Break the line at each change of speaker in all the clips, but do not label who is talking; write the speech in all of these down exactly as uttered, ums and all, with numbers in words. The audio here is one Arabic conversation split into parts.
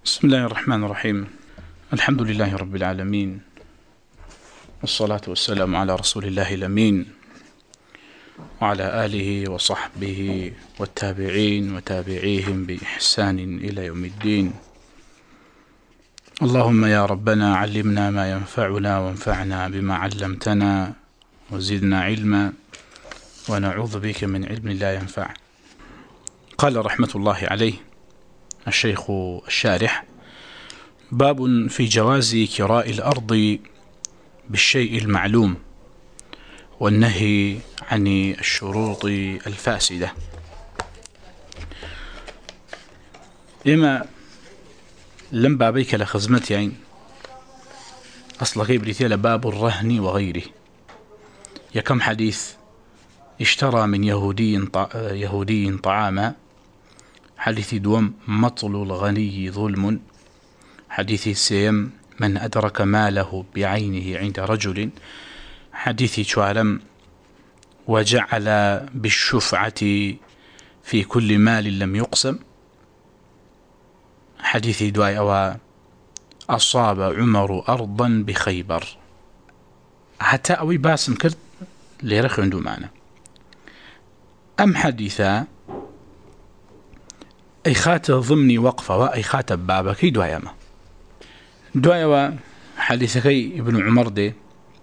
بسم الله الرحمن الرحيم. الحمد لله رب العالمين، والصلاة والسلام على رسول الله الأمين وعلى آله وصحبه والتابعين وتابعيهم بإحسان إلى يوم الدين. اللهم يا ربنا علمنا ما ينفعنا وانفعنا بما علمتنا وزدنا علما ونعوذ بك من علم لا ينفع. قال رحمة الله عليه الشيخ الشارح: باب في جواز كراء الأرض بالشيء المعلوم والنهي عن الشروط الفاسدة. إما لم بابيك لخزمت عين أصل كيبريتي لباب الرهن وغيره. يكم حديث اشترى من يهودي يهودي طعاما، حديث دوم مطل الغني ظلم، حديث سيم من أدرك ماله بعينه عند رجل، حديث شوالم وجعل بالشفعة في كل مال لم يقسم، حديث دواي أو أصاب عمر أرضا بخيبر. حتى أوي باسم كرت ليرخ عنده معنا أم حديثا أي خات ضمني وقفة وأي خات بابكي دوايما دوايما حديثكي ابن عمر دي: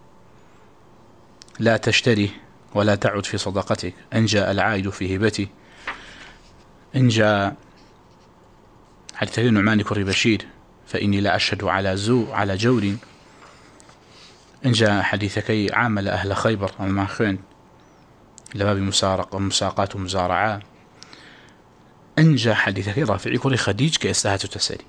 لا تشتري ولا تعد في صدقتك، إن جاء العائد في هبتي. إن جاء حديثكي نعمان كري بشير: فإني لا أشهد على زو على جور. إن جاء حديثكي عامل أهل خيبر الماخين لباب مسارق ومساقات ومزارعة. إن جاء حديثكي رافعي كري خديج كإستهة تسري.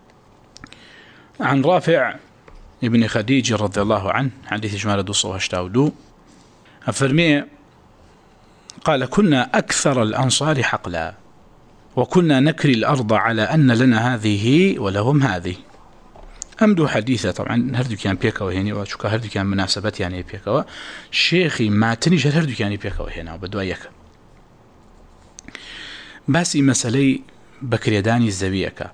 عن رافع ابن خديج رضي الله عنه، حديث جمال دوصة واشتاودو أفرمي قال: كنا أكثر الأنصار حقلا، وكنا نكري الأرض على أن لنا هذه ولهم هذه. أمدو حديثة طبعا هردو كان بيكا وهني، وشكا هردو كان مناسبات يعني بيكا شيخي ما تنيش هردو كان بيكا وهنا وبدو أيك باسي مسألي بكريداني الزبيكة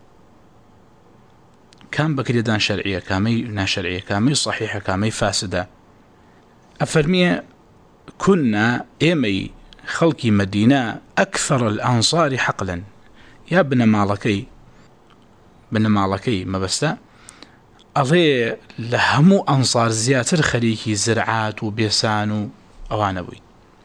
كان بكريدان شرعية كامي ناشرعية كامي صحيحة كامي فاسدة. أفرمي كنا إيمي خلقي مدينة أكثر الأنصار حقلا. يا ابن مالكي بن مالكي ما بستا أضي لهمو أنصار زياتر خليكي زرعات وبيسان أوانبوي.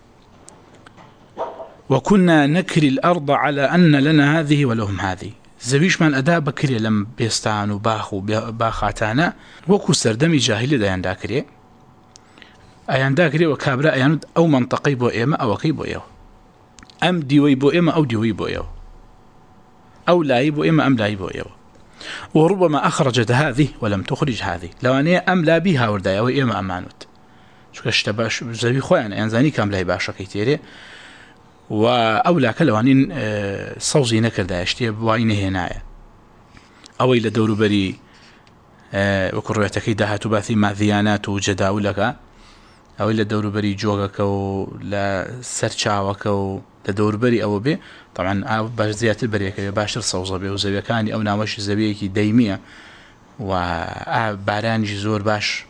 وكنا نكري الأرض على أن لنا هذه ولهم هذه. زويش من أداء بكري لم بيستان وباخ وباخاتانا وكو سردمي جاهلي دا ينداكري أينداكري وكابرا أياند أو منطقي بو إيما أو كي بو إيو، أم ديوي بو إيما أو ديوي بو إيو، أو لاي بو إيما أم لاي بو إيو. وربما أخرجت هذه ولم تخرج هذه، لو أني أم لا بيها وردايا وإيما أمانوت شو كشتباش زوي خويا ينزاني كام لاي باشا كيتيري وأولا كلوانين صوزي نكر داشتي بواينه هنايا أو إلى دور بري وكريتكي دهاتو باثي مع ذيانات وجداولك، أو إلى دور بري جوغك ولا سرچاوك ولا دور بري أو بي. طبعا باش زيات البريك باشر صوزة بي وزبي كاني أو ناوش زبيكي دايمية وبارانجي زور باش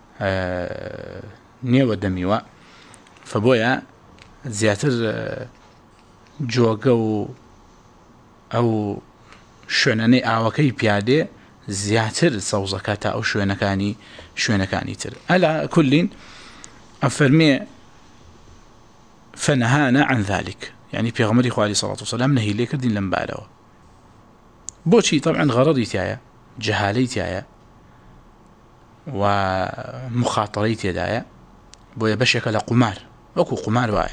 نيو دميوة. فبويا زیاتر جۆگە و ئەو شوێنانەی ئاوەکەی پیادێ زیاتر سەوزەکە تا ئەو شوێنەکانی شوێنەکانی تر. ئەلا كلین ئەفەرمێ فنهانا عن ذلك، يعني پێغەمبەری خوا عەلەیهی سەڵاتو وسەلام نەهی لێ کردین لەم بارەوە. بۆچی؟ طبعا غەرەضی تایە، جەهالەی تایە و مخاطەرەی تێدایە، بۆیە بەشێکە لە قومار وەکو قومار وایە.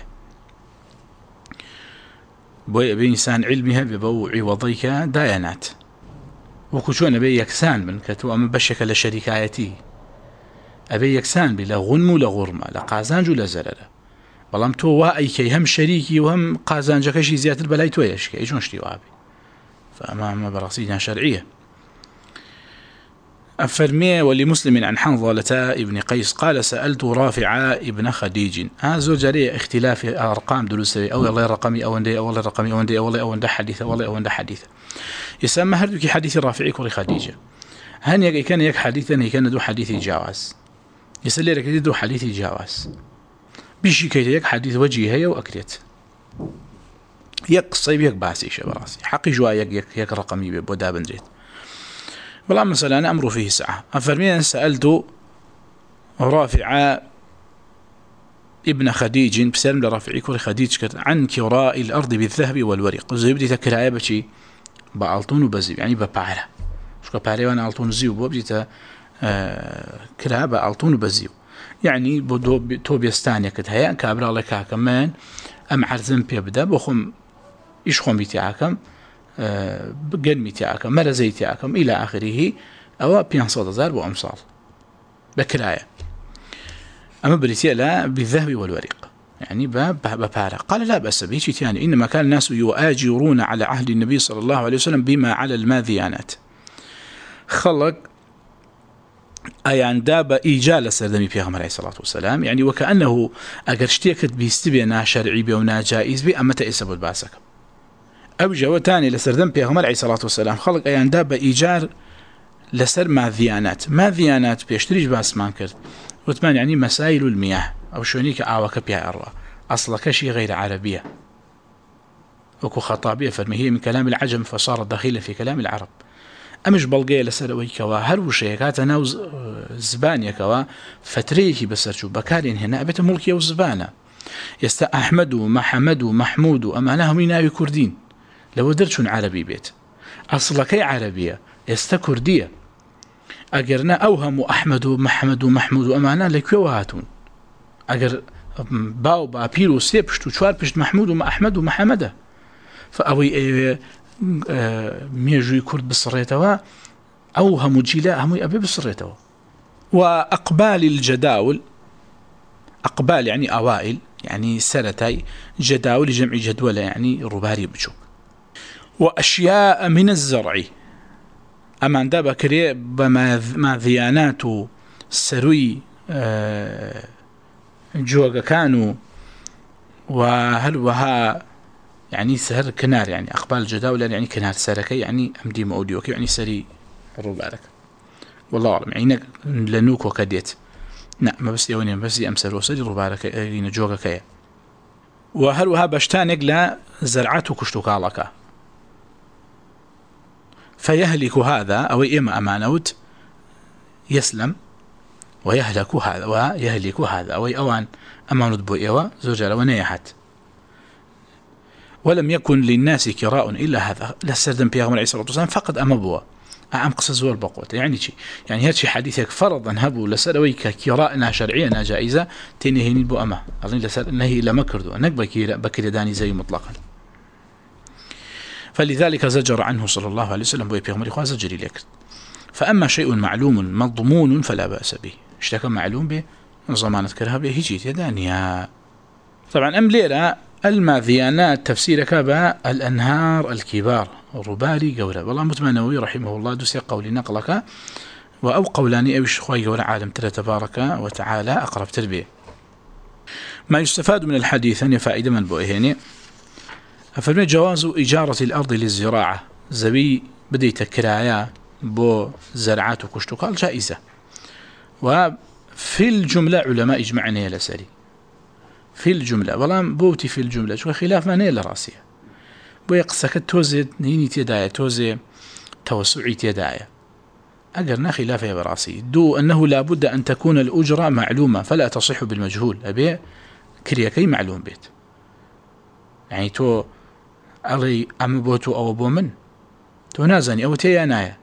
بۆیە بێ ئینسان علمی هەبێ بەو عیوەضەی کە دایەنات، وەکو چۆنە بێ یەکسان بن کە تۆ ئەمە بەشێکە لە شەریکایەتی، ئەبێ یەکسان بی لە غونم و لە غوڕمە، لە قازانج و لە زەرەرە. بەڵام تۆ وا ئەیکەی هەم شەریکی و هەم قازانجەکەشی زیاتر بەلای تۆ یەشکە، ئەی چۆن شتی وابێ؟ فەئەمە ئەمە بەڕاستی شەرعیە. أفرمي ولمسلم عن حنظلة ابن قيس قال سألت رافع ابن خديج. هذا جري اختلاف أرقام دروسي أو الله رقمي أو ندي أو الله رقمي أو ندي أو الله أو ندي حديث أو الله أو ندي حديث. يسمى هردوكي حديث رافعي كوري خديجة هن يك كان يك حديثا هي كان دو حديث جواز يسلي لك دو حديث جواز بيشي كي يك حديث وجهي هي وأكريت يك صيب يك باسي شبراسي حقي جوا يك يك يك رقمي بودا بندريت والله مثلا أنا أمر فيه ساعة أفرمين سألت رافع ابن خديج بسلم لرافعي كوري خديج عن كراء الأرض بالذهب والورق زي بدي تكرايا بشي بألطون وبزيو يعني ببعرة شو كباري وانا ألطون وزيو بوبجيتا آه كرايا بألطون وبزيو يعني بدو تو بيستانيا كد هيا كابرا الله كاكمان أم عرزم بيبدا بخم إيش خم بيتاعكم آه بقن بيتاعكم مرة زي تاعكم إلى آخره أو بيانصاد زار وأمصال بكرايا أما بريتيا لا بالذهب والورق يعني ببارة قال لا بأس به شيء ثاني إنما كان الناس يؤاجرون على عهد النبي صلى الله عليه وسلم بما على الماذيانات خلق أيان داب إيجال سردمي بيغمر عليه الصلاة والسلام يعني وكأنه أقرشتيكت بيستبينا شرعي بيونا جائز بي أما تأسبوا الباسك أو جوة تاني لسردم بيغمر عليه الصلاة والسلام خلق أيان داب إيجار لسر ماذيانات ماذيانات بيشتريش باسمان كرد وثمان يعني مسائل المياه أو شونيك آوك بيها أروى أصلا كشي غير عربية وكو خطابية فرمي من كلام العجم فصارت دخيلا في كلام العرب أمش بلغي لسروي كوا هر وشيكات أنا زبانيا كوا فتريه بسرجو بكارين هنا أبيت ملكي وزبانا يستا أحمد ومحمد ومحمود أمانهم يناوي كردين لو درتون عربي بيت أصلا كي عربية يستا كردية أجرنا أوهم أحمد ومحمد ومحمود وأمانا لكيو هاتون أجر باو بابيرو سيبشت وشوار بشت محمود وأحمد ومحمد فأوي ميجوي كرد بصريتوا أوهم جيلا هم أبي بصريتوا وأقبال الجداول أقبال يعني أوائل يعني سنتي جداول جمع جدولة يعني رباري بشوك وأشياء من الزرع أما عند بكري بما ذيانات سروي أه جوجا كانوا وهل وها يعني سهر كنار يعني أقبال الجداول يعني كنار سركي يعني أمدي موديوك يعني سري ربارك والله أعلم يعني لنوك وكديت نعم ما بس يوني بس أمسر وسري ربارك يعني جوجا كيا وهل وها بشتانق لا زرعته كشتوك علىك فيهلك هذا أو إما أمانوت يسلم ويهلك هذا ويهلك هذا أو أوان أمانوت بوئيوة زوجة ونيحت ولم يكن للناس كراء إلا هذا لسردن بيغمر عليه الصلاة والسلام فقد أمبوا أعم قصة زور بقوة يعني شيء يعني هذا شيء حديثك فرضا هبوا لسروي كراءنا شرعية جائزة تنهيني بو أما أظن لسر نهي إلا مكردو نك بكر داني زي مطلقا فلذلك زجر عنه صلى الله عليه وسلم بيغمر إخوة زجري لك فأما شيء معلوم مضمون فلا بأس به اشتكى معلوم به زمانة كرهب هيجيت يدانيا طبعا أم ليلة الماذيانات تفسير كابا الأنهار الكبار الرباري قولا والله متمنوي رحمه الله دوسي قولي نقلك وأو قولاني أوش خواهي قول عالم تلا تبارك وتعالى أقرب تربية ما يستفاد من الحديث أن فائدة من بؤهيني فالمي جواز إجارة الأرض للزراعة زبي بديت كرايا بو زرعات وكشتقال جائزة وفي الجملة علماء إجمعنا يا لسري في الجملة والله بوتي في الجملة شو خلاف ما نيل راسية بيقصك توزي نيني تداية توزي توسعي تداية أقرنا خلافه براسي دو أنه لابد أن تكون الأجرة معلومة فلا تصح بالمجهول أبي كريكي معلوم بيت يعني تو علي أم بوتو أو بو من تو نازني أو تيانايا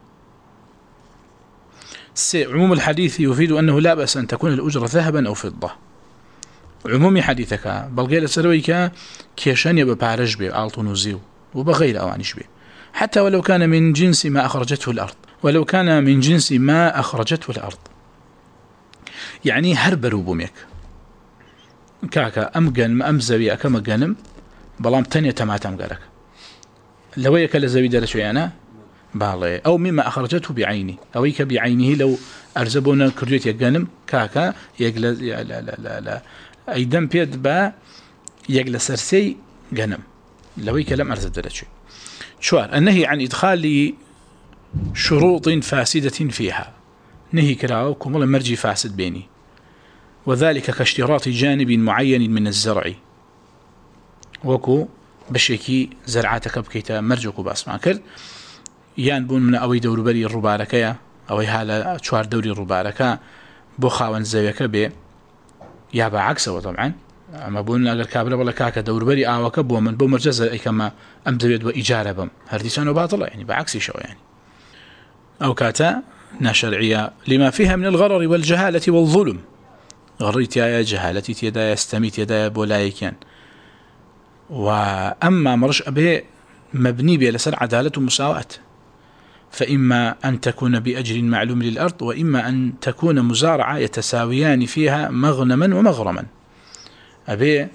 عموم الحديث يفيد أنه لا بأس أن تكون الأجرة ذهبا أو فضة عمومي حديثك بلغيل سرويك كيشان يبقى بارج بي ألطون وزيو وبغير أوانيش بي حتى ولو كان من جنس ما أخرجته الأرض ولو كان من جنس ما أخرجته الأرض يعني هرب روبوميك كاكا أم جنم أم زوي أكما جنم بلام تانية تماتم قالك لو يكال زوي دار شوي أنا بالي أو مما أخرجته بعيني أو يك بعينه لو أرزبونا كريت يجنم كاكا يجلس لا لا لا لا أي دم بيد با يجلس سرسي جنم لو يكلم أرزب دار شوي شوار النهي عن إدخال شروط فاسدة فيها نهي كراوكم والله مرجي فاسد بيني وذلك كاشتراط جانب معين من الزرع وكو بشيكي زرعاتك بكيتا مرجوكو باسما كرد يان بون من أوي دور بري الرباركة أوي هالا شوار دوري الرباركة بو خاون زويك بي يا بعكسه طبعا اما بون اگر كابله ولا كاكا دور بري اوك بو من بو مرجز اي كما ام زبيد واجاره بم هرديسان باطله يعني بعكس شو يعني او كاتا نشرعيه لما فيها من الغرر والجهاله والظلم غريت يا جهالتي يدا يستميت يدا بولايكن واما مرش به مبني به لسر عداله ومساواه فإما أن تكون بأجر معلوم للأرض وإما أن تكون مزارعة يتساويان فيها مغنما ومغرما أبي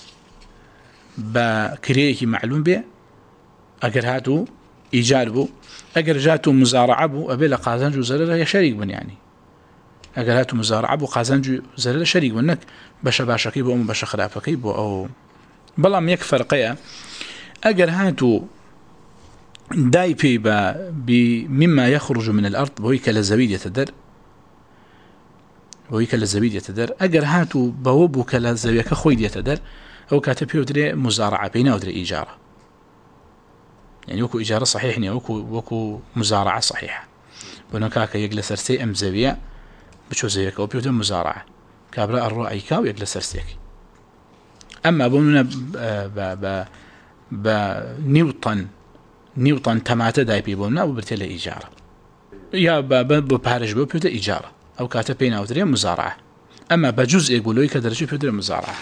بكريك معلوم به أجر هاتو إيجار أجر جاتو مزارعة بو أبي لقازنجو زلالة يشارك بن يعني أجر هاتو مزارعة بو قازنجو زلالة شريك بنك باشا باشا كيبو أو باشا خلافة كيبو أو بلام يكفر قيا أجر هاتو داي بي مما يخرج من الأرض بويك للزبيد يتدر بويك للزبيد يتدر أجر هاتو بوبك للزبيد كخويد يتدر أو كاتب يودري مزارعة بينا ودري إيجارة يعني وكو إيجارة صحيح يعني وكو, وكو مزارعة صحيحة بنكاك يجلس رسي أم زبيا بشو زيك أو بيودري مزارعة كابلا الرأي كاو يجلس رسيك أما بوننا بنيوطن نيوطن تماتا داي بيبونا وبرتله إيجارة يا بابا ببارج بو بيودا إيجارة أو كاتا بينا أو دريا مزارعة أما بجزء يقولوا كدرجة بيودا مزارعة.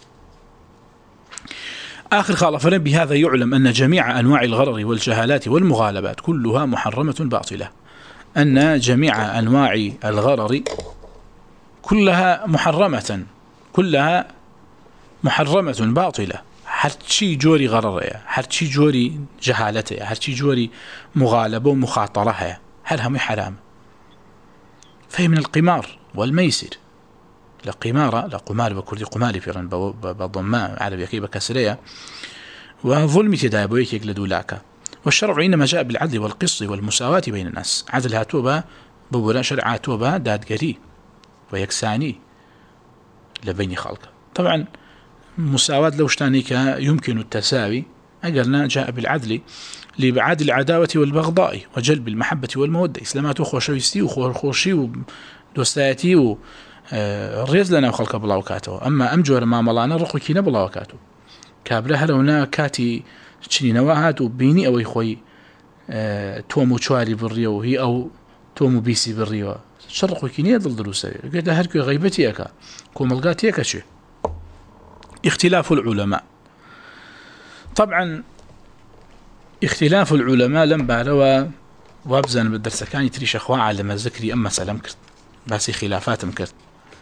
آخر خالفنا بهذا يعلم أن جميع أنواع الغرر والجهالات والمغالبات كلها محرمة باطلة أن جميع أنواع الغرر كلها محرمة كلها محرمة باطلة هرچی جوری غرره هرچی جوری جهالته هرچی جوری مغالبه ومخاطره هل هم حرام فهي من القمار والميسر لقمارة لقمار بكردي قماري فيرن بضماء عربي كي بكسرية وظلم تدايبو يكيك لدولاك والشرع إنما جاء بالعدل والقسط والمساواة بين الناس عدل هاتوبة ببولا شرع هاتوبة دادقري ويكساني لبين خلق طبعا مساواة لو شتانيك يمكن التساوي أقلنا جاء بالعدل لبعاد العداوة والبغضاء وجلب المحبة والمودة إسلامات وخوشويستي وخوشي ودوستاتي والريز لنا وخلق بلاوكاته أما أمجور ما ملانا رقو كينا بلاوكاته كابرها لونا كاتي تشني نواهات وبيني أو يخوي تومو شواري بالريو هي أو تومو بيسي بالريو شرقو كيني يدل دروسي قلت هركو غيبتي أكا كوملغاتي أكا شو اختلاف العلماء طبعا اختلاف العلماء لم باروا وابزن بالدرس كان يتريش اخوة على ذكري اما سلام كرت باسي خلافات مكرت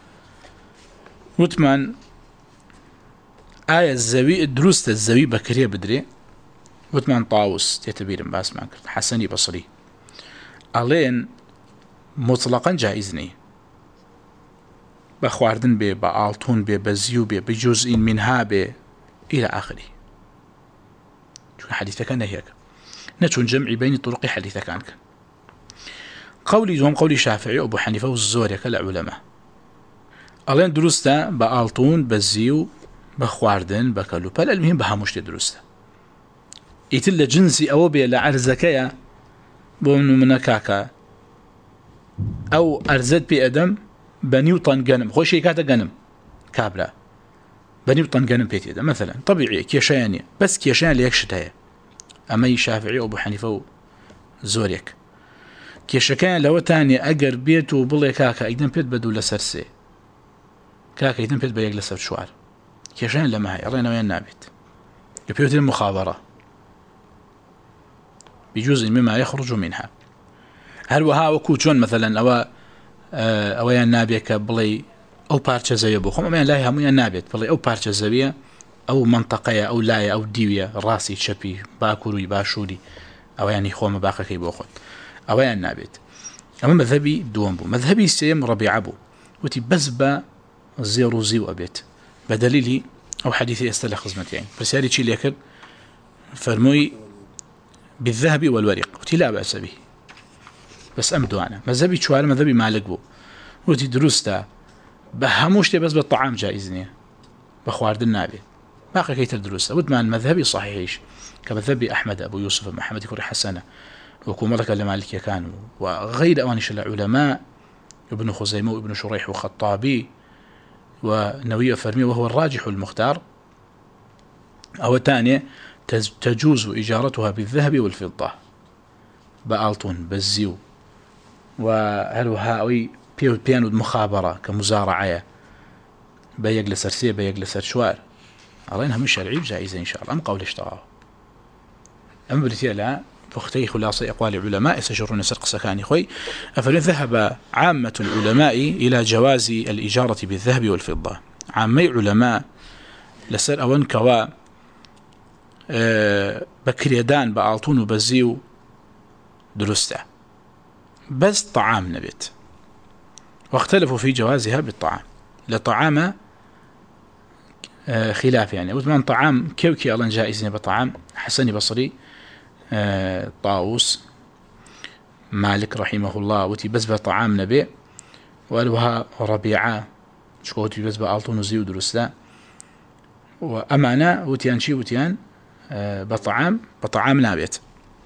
وثمان آية الزوي دروس الزوي بكرية بدري وثمان طاوس تتبير باس ما كرت حسني بصري ألين مطلقا جائزني بخواردن بي بآلتون بي بزيو بي بجزء منها بي إلى آخره شو حديثة كان هيك نتون جمعي بين طرق حديثة كان كان قولي دوم قولي شافعي أبو حنيفة والزوري كالعلماء ألين درستا بآلتون بزيو بخواردن بكالو بل المهم بهاموش درستا يتل جنسي أو بي لعرزكيا بومنو منكاكا أو أرزد بي أدم بنيوطن جنم خوشي كاتا جنم كابلا بنيوطن جنم بيتي ده مثلا طبيعي كيشاني بس كيشان ليكشتها أما شافعي أبو حنيفة زوريك كيشكان لو تاني أجر بيتو بلي كاكا إذن بيت بدو لسرسي كاكا إذن بيت بيق لسر شوار كيشان لما هاي رأينا وين نابت يبيوت المخابرة بجزء مما يخرج منها هل وها وكوتشون مثلا أو أو يا نابيك بلي أو بارتش زبية بخم أما لا هم يا نابيت بلي أو بارتش زبية أو منطقة أو لاية أو ديوية راسي شبي باكوري باشوري أو يعني خوم باقي كي بأخذ أو يا نابيت أما مذهبي دوامبو مذهبي سيم ربيعبو وتي بزبا زيرو زيو أبيت بدليلي أو حديثي أستلخ خزمتين بس هذه شيء ليكر فرموي بالذهب والورق وتي لا بأس به بس أمدوانا مذهبي شوار مذهبي مالك بو وتي درسته بهموش بس بالطعام جائزني بخواردن نابي باقي كيتر درسته ودمان مذهبي صحيحيش كمذهبي أحمد أبو يوسف محمد كوري حسنة وكومرك لمالك كانوا وغير أوانش العلماء ابن خزيمة وابن شريح وخطابي ونووي فرمي وهو الراجح المختار أو تانية تجوز إجارتها بالذهب والفضة بألطون بالزيو وهل هاوي بيو بيانو المخابرة كمزارعة بيق لسرسية بيق لسرشوار أرينها من شرعي جائزة إن شاء الله أم قول اشتراه أم بريتيا لا فاختي خلاصة أقوال العلماء يستجرون سرق سكاني خوي أفلن ذهب عامة العلماء إلى جواز الإجارة بالذهب والفضة عامي علماء لسر أون كوا أه بكريدان بألطون وبزيو درسته بس طعام نبت واختلفوا في جوازها بالطعام لطعام أه خلاف يعني وثمان طعام كيوكي ألان جائزين بطعام حسني بصري أه طاووس مالك رحمه الله وتي بس بطعام نبي وألوها ربيعة شكوتي بس بألطون وزيو درسته وأمانة وتيان شي وتيان أه بطعام بطعام نابت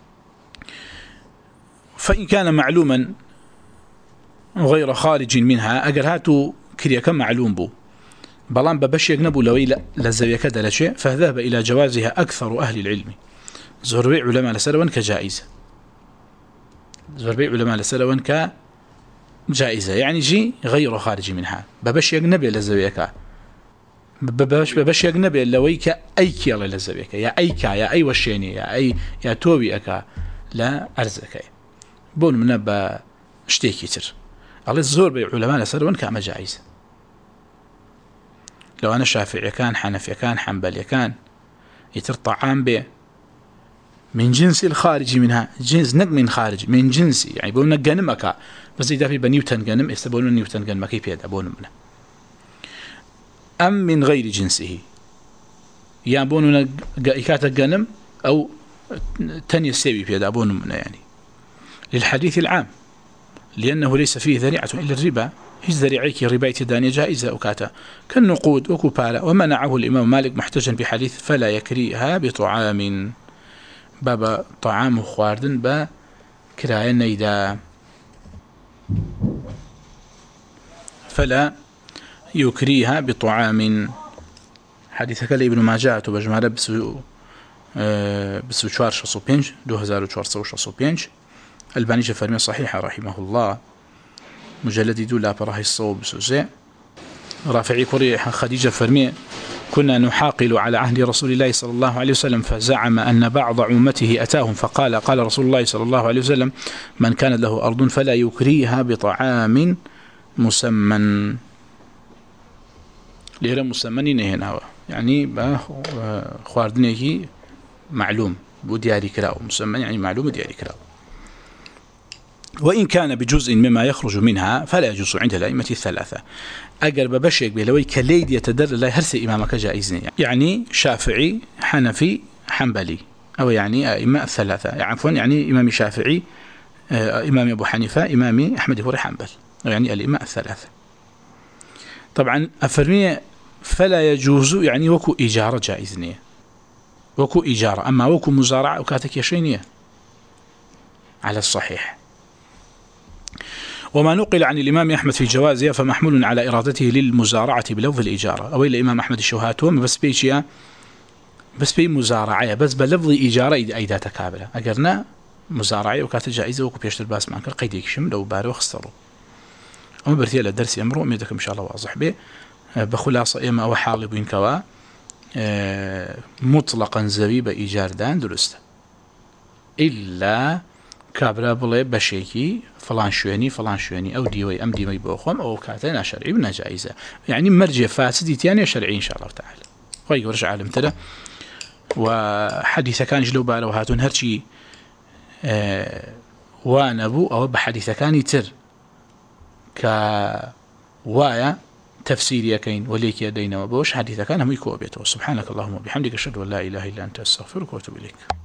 فإن كان معلوما غير خارج منها أجر هاتو كريا كم معلوم بو بلان ببش يجنبوا لوي لزوية كذا لشيء فذهب إلى جوازها أكثر أهل العلم زربي علماء لسلوان كجائزة زربي علماء لسلوان كجائزة يعني جي غير خارج منها ببش يجنبي لزوية كا ببش ببش يجنبي لوي كأي كي الله لزوية كا يا أي كا يا أي وشيني يا أي يا توبي أكا لا أرزك بون من ب اشتكي تر الله الزور بعلماء لسلوان كأما جائزة لو أنا شافعي كان حنفي كان حنبلي كان يتر طعام به من جنس الخارج منها جنس نق من خارج من جنسي يعني بقولنا جنمك بس إذا في بنيوتن جنم يستبون نيوتن جنم كيف يدبون منه أم من غير جنسه يابون إكات الجنم أو تاني السبي في يدبون منه يعني للحديث العام لأنه ليس فيه ذريعة إلا الربا هي ذريعيك رباية دانية جائزة أكاتا كالنقود وكبالة ومنعه الإمام مالك محتجا بحديث فلا يكريها بطعام بابا طعام خواردن با كراية نيدا فلا يكريها بطعام حديثك لابن ماجه بجمالة بسو بسو چوار شصو پنج دو هزار و چوارصد و شصو پنج الباني فرمي صحيحة رحمه الله مجلد دو لا براهي الصوب بسوزي رافعي كوري خديجة فرمي كنا نحاقل على عهد رسول الله صلى الله عليه وسلم فزعم أن بعض عمته أتاهم فقال قال رسول الله صلى الله عليه وسلم من كان له أرض فلا يكريها بطعام مسمن ليرى مسمنين هنا يعني خواردنه معلوم ودياري كراو مسمن يعني معلوم ودياري كراو وإن كان بجزء مما يخرج منها فلا يجوز عند الأئمة الثلاثة أقرب بشيك بلوي كليد يتدر لا هرسي إمامك جائزني يعني شافعي حنفي حنبلي أو يعني أئمة الثلاثة يعني عفوا يعني إمام شافعي إمام أبو حنيفة إمام أحمد بن حنبل يعني الأئمة الثلاثة طبعا أفرمي فلا يجوز يعني وكو إجارة جائزني وكو إجارة أما وكو مزارعة وكاتك يشينية على الصحيح وما نقل عن الإمام أحمد في جوازها فمحمول على إرادته للمزارعة بلفظ الإجارة أو إلى الإمام أحمد الشوهاتهم بس بيشيا بس بي مزارعة بس بلفظ إجارة أيدا تكابلة أقرنا مزارعة وكانت جائزة وكو بيشتر باس مانك قيديك شم لو بارو خسروا أما برتيا للدرس أمره أميدكم إن شاء الله واضح به بخلاصة إما أو حالبين كوا مطلقا زبيب إيجار دان درسته إلا كابرا بڵێ بەشێکی فلان شوێنی فلان شوێنی ئەو دیوەی ئەم دیمەی بۆ خۆم ئەو کاتە ناشەرعی و ناجائیزە یعنی مەرجێ فاسدی تیانە شەرعی إن شاء الله تعالى خۆی گەورەش عالمترە و حەدیثەکانیش لەو بارەوە هاتوون هەرچی وا نەبوو ئەوە بە حەدیثەکانی تر کە وایە تفسيريكين وليك يدينا وبوش حديث كان هم يكوبيته سبحانك اللهم وبحمدك أشهد أن لا إله إلا أنت أستغفرك وأتوب إليك.